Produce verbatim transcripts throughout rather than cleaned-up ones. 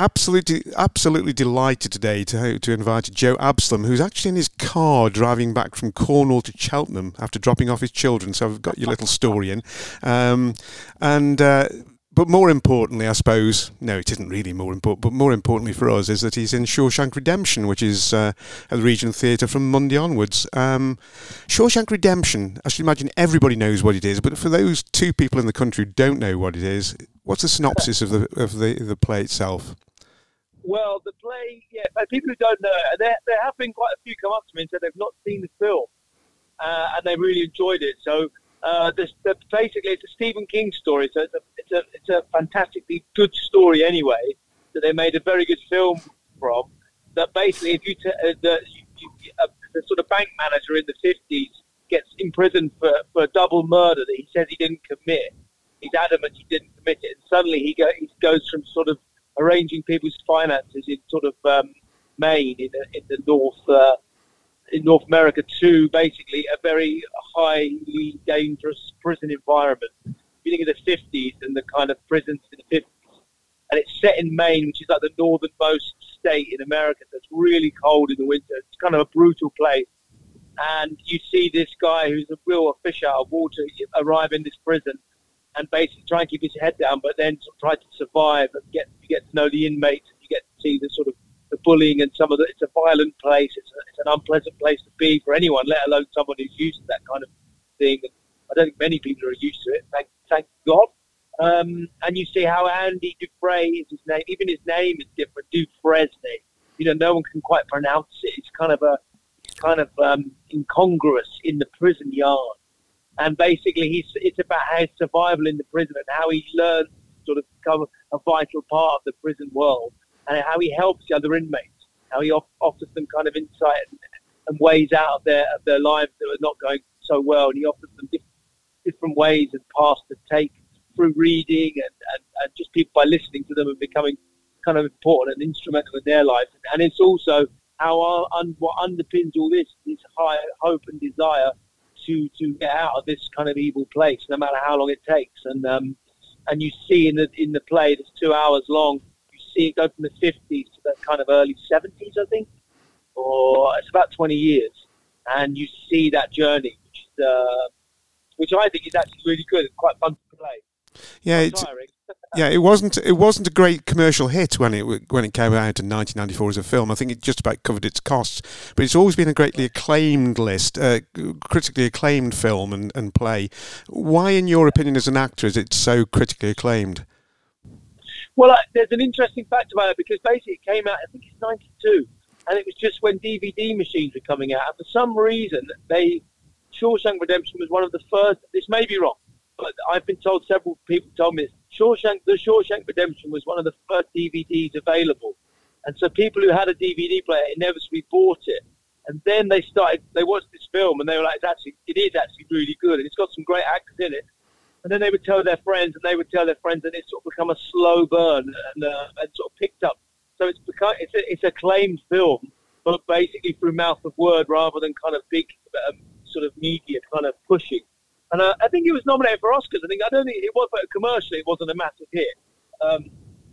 Absolutely, absolutely delighted today to to invite Joe Absalom, who's actually in his car driving back from Cornwall to Cheltenham after dropping off his children. So I've got your little story in, um, and. Uh, But more importantly, I suppose, no, it isn't really more important, but more importantly for us is that he's in Shawshank Redemption, which is uh, at the Regent Theatre from Monday onwards. Um, Shawshank Redemption, I should imagine everybody knows what it is, but for those two people in the country who don't know what it is, what's the synopsis of the of the, the play itself? Well, the play, yeah, for people who don't know it, there, there have been quite a few come up to me and said they've not seen the film, uh, and they really enjoyed it. So uh, this, the, basically it's a Stephen King story, so it's a, it's a it's a fantastically good story anyway, that they made a very good film from, that basically if you, t- uh, the, you, you uh, the sort of bank manager in the fifties gets imprisoned for, for a double murder that he says he didn't commit. He's adamant he didn't commit it, and suddenly he, go, he goes from sort of arranging people's finances in sort of um, Maine, in, the, in the north, uh, in North America, to basically a very highly dangerous prison environment. Beginning of the fifties and the kind of prisons in the fifties, and it's set in Maine, which is like the northernmost state in America. So it's really cold in the winter. It's kind of a brutal place, and you see this guy who's a real fish out of water arrive in this prison and basically try and keep his head down, but then sort of try to survive and get you get to know the inmates, and you get to see the sort of the bullying and some of the. It's a violent place. It's, a, it's an unpleasant place to be for anyone, let alone someone who's used to that kind of thing. And I don't think many people are used to it. Thank, thank God. Um, and you see how Andy Dufresne is his name. Even his name is different. Dufresne. You know, no one can quite pronounce it. It's kind of a, it's kind of um, incongruous in the prison yard. And basically, he's, it's about his survival in the prison and how he learns to sort of become a vital part of the prison world, and how he helps the other inmates, how he off, offers them kind of insight and, and ways out of their, of their lives that are not going so well. And he offers them different, different ways and paths to take through reading and, and, and just people by listening to them and becoming kind of important and instrumental in their lives. And it's also how our, un, what underpins all this, this high hope and desire to to get out of this kind of evil place, no matter how long it takes. And um, and you see in the in the play that's two hours long, you see it go from the fifties to the kind of early seventies, I think, or it's about twenty years, and you see that journey, which is, uh, which I think is actually really good. It's quite fun to play. Yeah, it's, yeah, it wasn't it wasn't a great commercial hit when it when it came out in nineteen ninety-four as a film. I think it just about covered its costs, but it's always been a greatly acclaimed list, uh, critically acclaimed film and, and play. Why, in your opinion, as an actor, is it so critically acclaimed? Well, uh, there's an interesting fact about it, because basically it came out, I think it's ninety-two, and it was just when D V D machines were coming out. And for some reason, they Shawshank Redemption was one of the first. This may be wrong, but I've been told, several people told me this, Shawshank, the Shawshank Redemption was one of the first D V Ds available. And so people who had a D V D player inevitably bought it. And then they started, they watched this film and they were like, it's actually, it is actually really good. And it's got some great actors in it. And then they would tell their friends and they would tell their friends, and it's sort of become a slow burn and, uh, and sort of picked up. So it's become, it's a, it's acclaimed film, but basically through mouth of word rather than kind of big um, sort of media kind of pushing. And uh, I think it was nominated for Oscars. I think I don't think it was, but commercially it wasn't a massive hit. Um,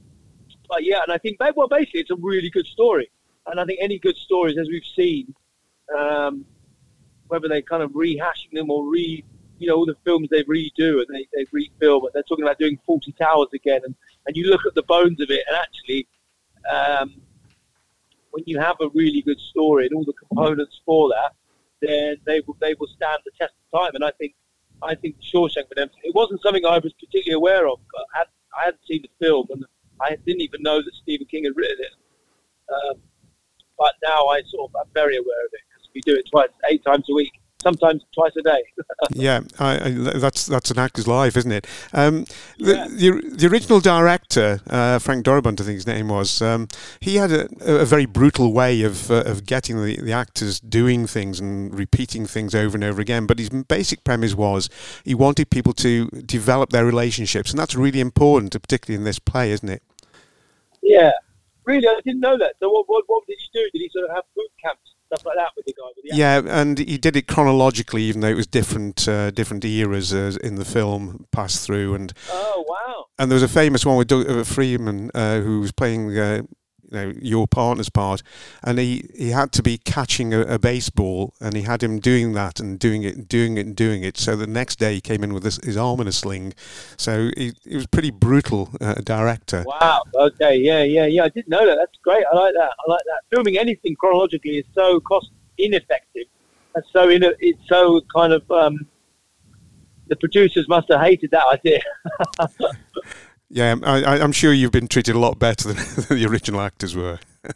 but yeah, and I think well, basically it's a really good story. And I think any good stories, as we've seen, um, whether they kind of rehashing them or re, you know, all the films they redo and they they refilm, and they're talking about doing Fawlty Towers again. And, and you look at the bones of it, and actually, um, when you have a really good story and all the components for that, then they will they will stand the test of time. And I think. I think Shawshank Redemption, it wasn't something I was particularly aware of. I, had, I hadn't seen the film, and I didn't even know that Stephen King had written it. Um, but now I sort of, I'm very aware of it, because we do it twice, eight times a week, sometimes twice a day. yeah, I, I, that's that's an actor's life, isn't it? Um, the, yeah. the the original director, uh, Frank Darabont, I think his name was, um, he had a, a very brutal way of uh, of getting the, the actors doing things and repeating things over and over again. But his basic premise was he wanted people to develop their relationships, and that's really important, particularly in this play, isn't it? Yeah, really, I didn't know that. So what what, what did he do? Did he sort of have boot camps stuff like that with the guy. With the yeah, and he did it chronologically, even though it was different uh, different eras uh, in the film passed through. And oh wow! And there was a famous one with Doug uh, Freeman uh, who was playing. Uh, you know, your partner's part, and he, he had to be catching a, a baseball, and he had him doing that and doing it and doing it and doing it. So the next day he came in with his, his arm in a sling. So he, he was pretty brutal uh, director. Wow. Okay. Yeah. Yeah. Yeah. I didn't know that. That's great. I like that. I like that. Filming anything chronologically is so cost ineffective. And so in a, it's so kind of um, the producers must have hated that idea. Yeah, I, I'm sure you've been treated a lot better than the original actors were.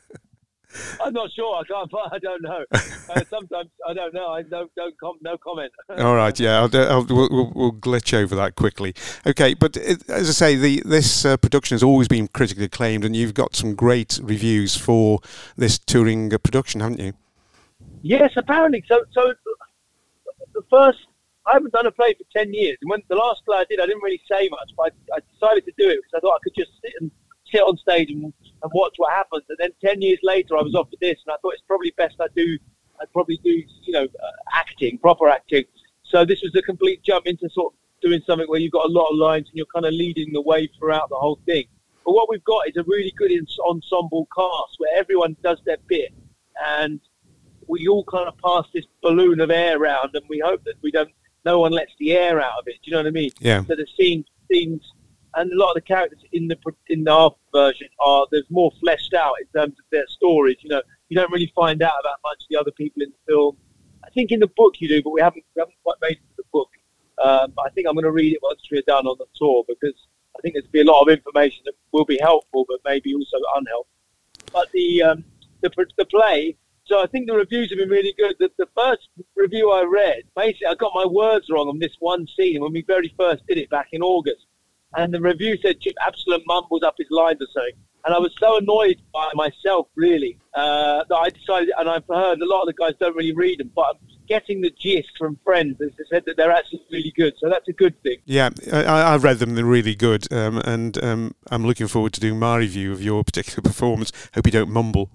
I'm not sure. I can't. I don't know. Uh, sometimes I don't know. I don't. Don't com- no comment. All right. Yeah, I'll, I'll, we'll, we'll, we'll glitch over that quickly. Okay, but it, as I say, the this uh, production has always been critically acclaimed, and you've got some great reviews for this touring uh, production, haven't you? Yes, apparently. So, so the first. I haven't done a play for ten years, and when the last play I did, I didn't really say much, but I, I decided to do it because I thought I could just sit and sit on stage and, and watch what happens. And then ten years later, I was offered this, and I thought it's probably best I do. I'd probably do, you know, uh, acting, proper acting. So this was a complete jump into sort of doing something where you've got a lot of lines and you're kind of leading the way throughout the whole thing. But what we've got is a really good ensemble cast where everyone does their bit, and we all kind of pass this balloon of air around, and we hope that we don't. No one lets the air out of it. Do you know what I mean? Yeah. So the scenes, scenes, and a lot of the characters in the in our version are there's more fleshed out in terms of their stories. You know, you don't really find out about much of the other people in the film. I think in the book you do, but we haven't we haven't quite made it to the book. Um, I think I'm going to read it once we're done on the tour because I think there's be a lot of information that will be helpful, but maybe also unhelpful. But the um, the the play. So I think the reviews have been really good. The, the first review I read, basically I got my words wrong on this one scene when we very first did it back in August. And the review said Chip Absalom mumbles up his lines or something. And I was so annoyed by myself, really, uh, that I decided, and I've heard a lot of the guys don't really read them, but I'm getting the gist from friends that said that they're actually really good. So that's a good thing. Yeah, I, I've read them. They're really good. Um, and um, I'm looking forward to doing my review of your particular performance. Hope you don't mumble.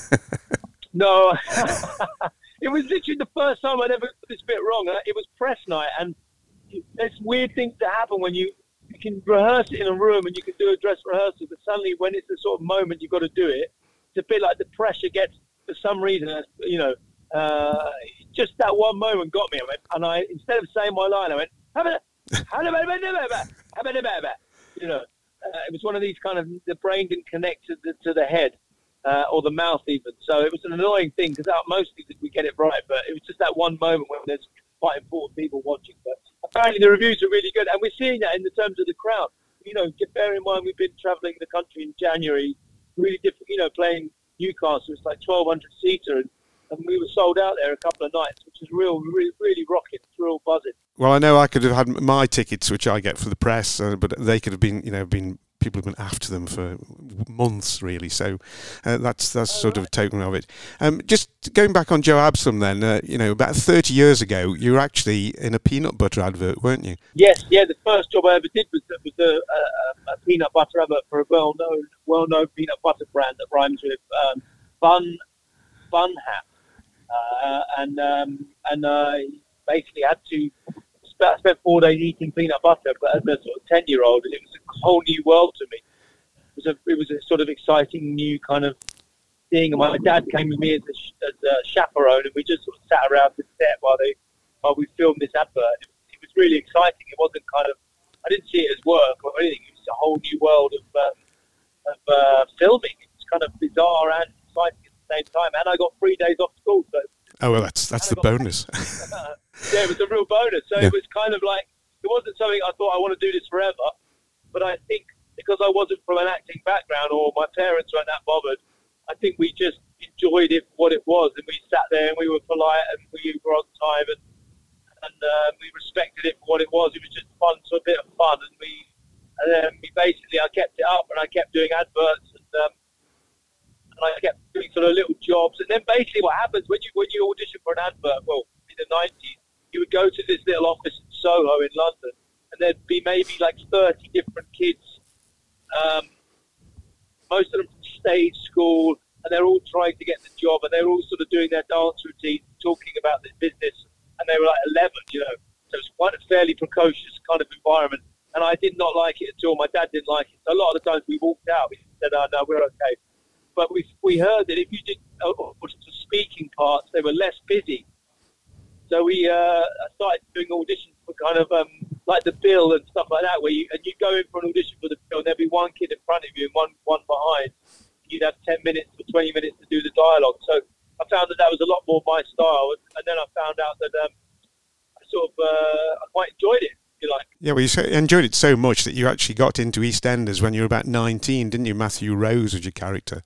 No, it was literally the first time I'd ever got this bit wrong. It was press night, and there's weird things that happen when you, you can rehearse it in a room and you can do a dress rehearsal, but suddenly when it's the sort of moment you've got to do it, it's a bit like the pressure gets, for some reason, you know, uh, just that one moment got me. I went, and I, instead of saying my line, I went, you know, uh, it was one of these kind of, the brain didn't connect to the, to the head. Uh, or the mouth even. So it was an annoying thing because mostly we get it right, but it was just that one moment when there's quite important people watching. But apparently the reviews are really good, and we're seeing that in the terms of the crowd. You know, bear in mind we've been travelling the country in January, really different, you know, playing Newcastle. It's like twelve hundred seater, and, and we were sold out there a couple of nights, which is real, really, really rocking. It's real buzzing. Well, I know I could have had my tickets, which I get for the press, uh, but they could have been, you know, been people have been after them for months, really. So uh, that's that's sort of a token of it. Um, just going back on Joe Absalom, then, uh, you know, about thirty years ago, you were actually in a peanut butter advert, weren't you? Yes, yeah. The first job I ever did was was a, a, a peanut butter advert for a well-known well-known peanut butter brand that rhymes with um, Bun Bun Hat, uh, and um, and I basically had to. I spent four days eating peanut butter, but as a sort of ten-year-old, it was a whole new world to me. It was a, it was a sort of exciting new kind of thing. And my dad came with me as a, as a chaperone, and we just sort of sat around the set while they while we filmed this advert. It, it was really exciting. It wasn't kind of, I didn't see it as work or anything. It was a whole new world of um, of uh, filming. It was kind of bizarre and exciting at the same time. And I got three days off school, so. Oh, well, that's that's the bonus. Yeah, it was a real bonus. So yeah. It was kind of like, it wasn't something I thought I want to do this forever. But I think because I wasn't from an acting background or my parents weren't that bothered, I think we just enjoyed it for what it was. And we sat there and we were polite and we were on time and, and uh, we respected it for what it was. It was just fun, so a bit of fun. And we, and then we basically, I kept it up and I kept doing adverts and, um, and I kept doing sort of little jobs. And then basically what happens when you when you audition for an advert, well, in the nineties, you would go to this little office in Soho in London, and there'd be maybe like thirty different kids, um, most of them from stage school, and they're all trying to get the job, and they're all sort of doing their dance routine, talking about the business, and they were like eleven, you know. So it was quite a fairly precocious kind of environment, and I did not like it at all. My dad didn't like it. So a lot of the times we walked out, we said, oh, no, we're okay. But we we heard that if you did uh, the speaking parts, they were less busy. So we uh, started doing auditions for kind of um, like the bill and stuff like that, where you and you go in for an audition for the bill, and there'd be one kid in front of you and one one behind. You'd have ten minutes or twenty minutes to do the dialogue. So I found that that was a lot more my style, and then I found out that um, I sort of uh, I quite enjoyed it. If you like. Yeah, well, you so, enjoyed it so much that you actually got into EastEnders when you were about nineteen, didn't you? Matthew Rose was your character.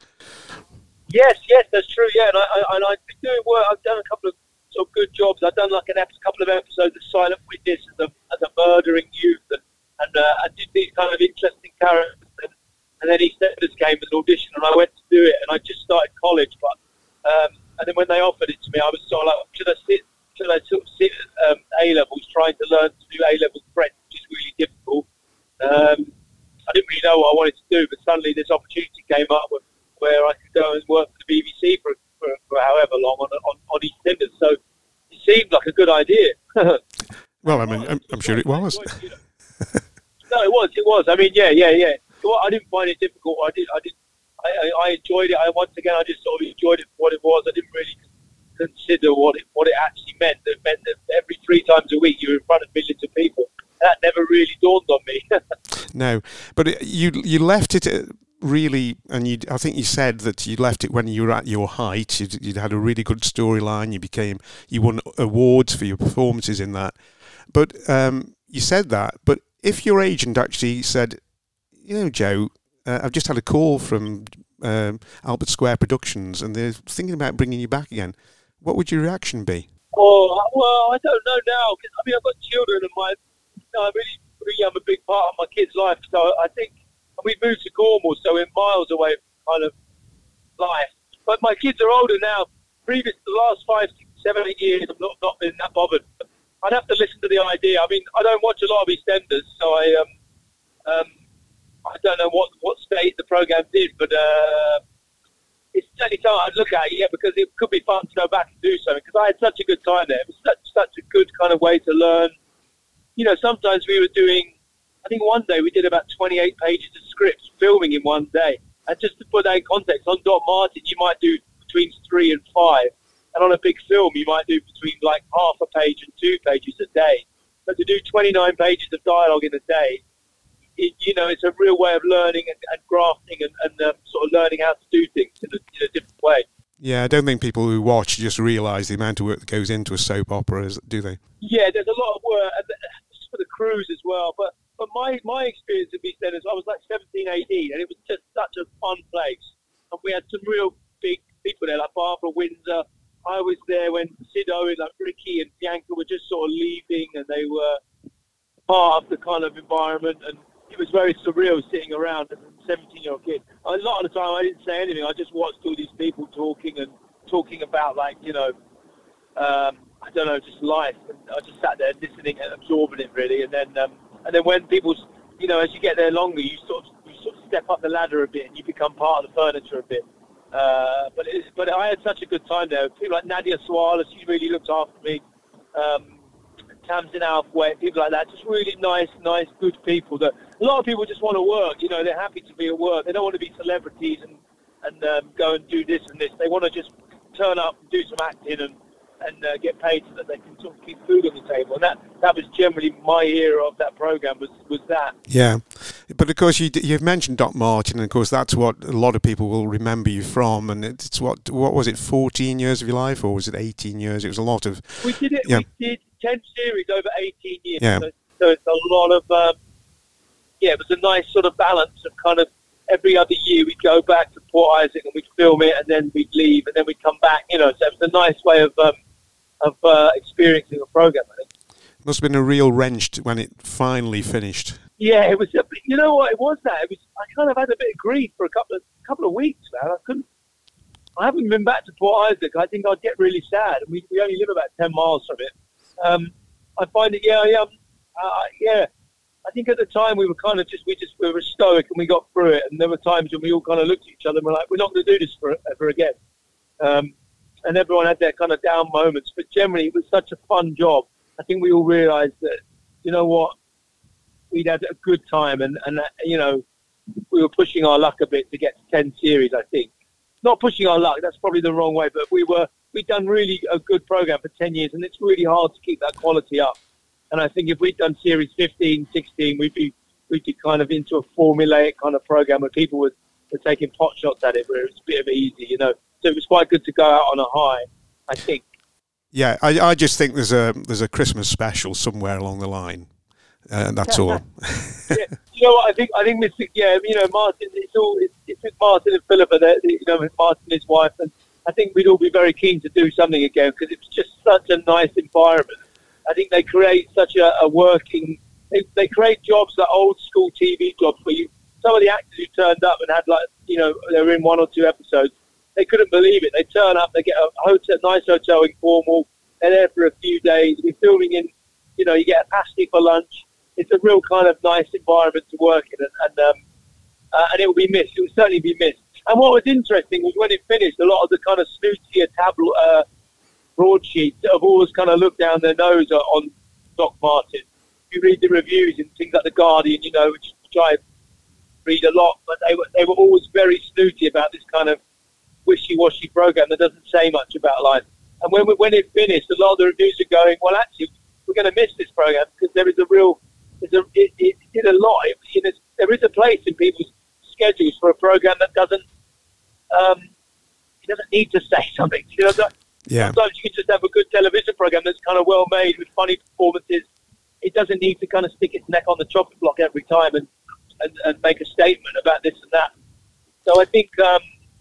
Yes, yes, that's true. Yeah, and I, I and I've been doing work. I've done a couple of sort of good jobs. I've done like an ep- couple of episodes of Silent Witness as a as a murdering youth, and, and uh, I did these kind of interesting characters. And, and then EastEnders came as an audition, and I went to do it. And I just started college, but um, and then when they offered it to me, I was sort of like, should I sit? Should I sort of sit at um, A levels, trying to learn to do A level French, which is really difficult. Um, I didn't really know what I wanted to do, but suddenly this opportunity came up with, where I could go and work for the B B C for, for, for however long on, on, on EastEnders. So it seemed like a good idea. Well, I mean, I'm, I'm sure it was. You know. No, it was. It was. I mean, yeah, yeah, yeah. Well, I didn't find it difficult. I did. I did. I, I, I enjoyed it. I once again, I just sort of enjoyed it for what it was. I didn't really consider what it what it actually meant. It meant that every three times a week you were in front of millions of people. That never really dawned on me. No, but it, you you left it. Uh, really, and you, I think you said that you left it when you were at your height. You'd, you'd had a really good storyline. You became, you won awards for your performances in that. But um, you said that. But if your agent actually said, you know, Joe, uh, I've just had a call from um, Albert Square Productions, and they're thinking about bringing you back again, what would your reaction be? Oh well, I don't know now. Cause, I mean, I've got children, and my, you know, I really, really am a big part of my kids' life. So I think. We moved to Cornwall, so we're miles away from kind of life. But my kids are older now. Previous to the last five, six, seven, eight years, I've not, not been that bothered. I'd have to listen to the idea. I mean, I don't watch a lot of EastEnders, so I um, um, I don't know what, what state the programme did, but uh, it's certainly something I'd look at, yeah, because it could be fun to go back and do something, because I had such a good time there. It was such, such a good kind of way to learn. You know, sometimes we were doing, I think one day we did about twenty-eight pages of scripts filming in one day. And just to put that in context, on Doc Martin, you might do between three and five. And on a big film, you might do between like half a page and two pages a day. But to do twenty-nine pages of dialogue in a day, it, you know, it's a real way of learning and, and grafting and, and um, sort of learning how to do things in a, in a different way. Yeah, I don't think people who watch just realise the amount of work that goes into a soap opera, do they? Yeah, there's a lot of work, and for the crews as well. But But my, my experience of EastEnders, I was like seventeen, eighteen, and it was just such a fun place. And we had some real big people there, like Barbara Windsor. I was there when Sid Owen, like Ricky and Bianca were just sort of leaving, and they were part of the kind of environment. And it was very surreal sitting around as a seventeen-year-old kid. A lot of the time I didn't say anything. I just watched all these people talking and talking about, like, you know, um, I don't know, just life. And I just sat there listening and absorbing it, really. And then... Um, And then when people, you know, as you get there longer, you sort of you sort of step up the ladder a bit and you become part of the furniture a bit. Uh, but it, but I had such a good time there. People like Nadia Suala, she really looked after me. Um, Tamsin Alfway, people like that, just really nice, nice, good people. That a lot of people just want to work. You know, they're happy to be at work. They don't want to be celebrities and and um, go and do this and this. They want to just turn up and do some acting and. and uh, get paid so that they can sort of keep food on the table. And that, that was generally my era of that programme, was, was that. Yeah. But, of course, you, you've mentioned Doc Martin, and, of course, that's what a lot of people will remember you from. And it's what, what was it, fourteen years of your life, or was it eighteen years? It was a lot of... We did it, yeah. we did ten series over eighteen years. Yeah. So, so it's a lot of... Um, yeah, it was a nice sort of balance of kind of every other year we'd go back to Port Isaac and we'd film it, and then we'd leave, and then we'd come back. You know, so it was a nice way of... Um, of uh, experiencing a programme, I think. Must have been a real wrench when it finally finished. Yeah, it was. A, you know what? It was that. It was. I kind of had a bit of grief for a couple of couple of weeks, man. I couldn't. I haven't been back to Port Isaac. I think I'd get really sad. And we we only live about ten miles from it. Um, I find it. Yeah, yeah, uh, yeah. I think at the time we were kind of just we just we were stoic and we got through it. And there were times when we all kind of looked at each other and were like, we're not going to do this for, ever again. Um, and everyone had their kind of down moments, but generally it was such a fun job. I think we all realised that, you know what, we'd had a good time, and and uh, you know, we were pushing our luck a bit to get to ten series. I think not pushing our luck, that's probably the wrong way, but we were we'd done really a good program for ten years, and it's really hard to keep that quality up. And I think if we'd done series fifteen, sixteen, we'd be we'd be kind of into a formulaic kind of program where people were, were taking pot shots at it, where it was a bit of easy, you know. So it was quite good to go out on a high, I think. Yeah, I, I just think there's a there's a Christmas special somewhere along the line. Uh, that's all. Yeah, you know what? I think I think Mister Yeah, you know, Martin. It's all it's, it's with Martin and Philippa. There, you know, with Martin and his wife, and I think we'd all be very keen to do something again because it's just such a nice environment. I think they create such a, a working. They, they create jobs that old school T V jobs where you some of the actors who turned up and had like you know they were in one or two episodes. They couldn't believe it. They turn up, they get a hotel, nice hotel in Cornwall. They're there for a few days. We're filming in, you know, you get a pasty for lunch. It's a real kind of nice environment to work in, and and, um, uh, and it will be missed. It will certainly be missed. And what was interesting was when it finished, a lot of the kind of snootier tabloid uh, broadsheets have always kind of looked down their nose on Doc Martin. You read the reviews and things like The Guardian, you know, which, which I read a lot, but they were they were always very snooty about this kind of wishy-washy program that doesn't say much about life. And when we, when it finished, a lot of the reviews are going, well, actually, we're going to miss this program because there is a real, there's a, it, it did a lot. It, it is, there is a place in people's schedules for a program that doesn't, um, it doesn't need to say something. You know, that, yeah. Sometimes you can just have a good television program that's kind of well made with funny performances. It doesn't need to kind of stick its neck on the chopping block every time and, and, and make a statement about this and that. So I think. Um,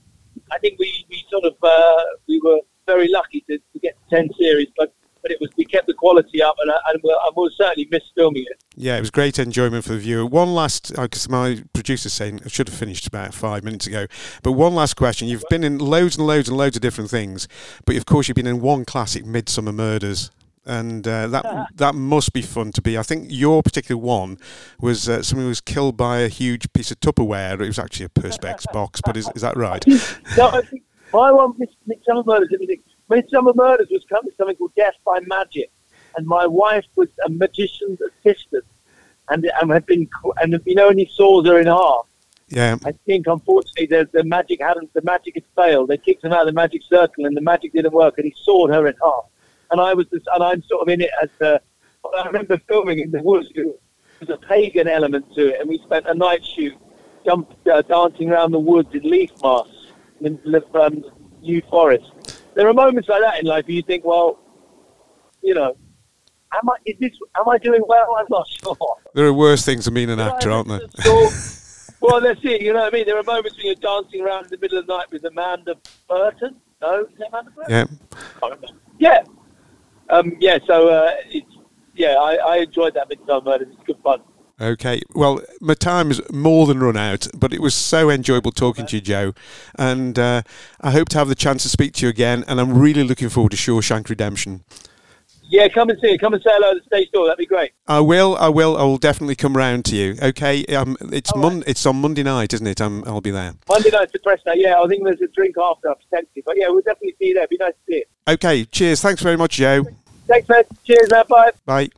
I think we, we sort of uh, we were very lucky to, to get to ten series, but, but it was we kept the quality up, and, and we'll, I will certainly miss filming it. Yeah, it was great enjoyment for the viewer. One last, because my producer's saying I should have finished about five minutes ago, but one last question. You've been in loads and loads and loads of different things, but of course you've been in one classic, Midsummer Murders. And uh, that that must be fun to be. I think your particular one was uh, someone who was killed by a huge piece of Tupperware. It was actually a Perspex box, but is is that right? No, I think my one, Midsummer Murders. Midsummer Murders was coming something called Death by Magic, and my wife was a magician's assistant, and and had been and you know, and he saws her in half. Yeah. I think unfortunately the the magic hadn't the magic had failed. They kicked him out of the magic circle, and the magic didn't work, and he sawed her in half. And I was, just, and I'm sort of in it as a, I remember filming in the woods. There was a pagan element to it, and we spent a night shoot, jump, uh, dancing around the woods in leaf masks in the um, New Forest. There are moments like that in life where you think, well, you know, am I? Is this? Am I doing well? I'm not sure. There are worse things than being an actor, aren't there? Well, that's it. You know what I mean? There are moments when you're dancing around in the middle of the night with Amanda Burton. No, is that Amanda Burton? Yeah. I don't know. Yeah. Um, yeah, so uh, it's yeah, I, I enjoyed that Midsummer Murders. It's good fun. Okay, well, my time has more than run out, but it was so enjoyable talking to you, Joe, and uh, I hope to have the chance to speak to you again, and I'm really looking forward to Shawshank Redemption. Yeah, come and see it. Come and say hello at the stage door. That'd be great. I will, I will, I will definitely come round to you. Okay, um, it's mon- right. it's on Monday night, isn't it? I'm, I'll be there. Monday night's the press night, yeah. I think there's a drink after, potentially. But yeah, we'll definitely see you there. It'd be nice to see it. Okay, cheers. Thanks very much, Joe. Thanks, man. Cheers, man. Bye. Bye.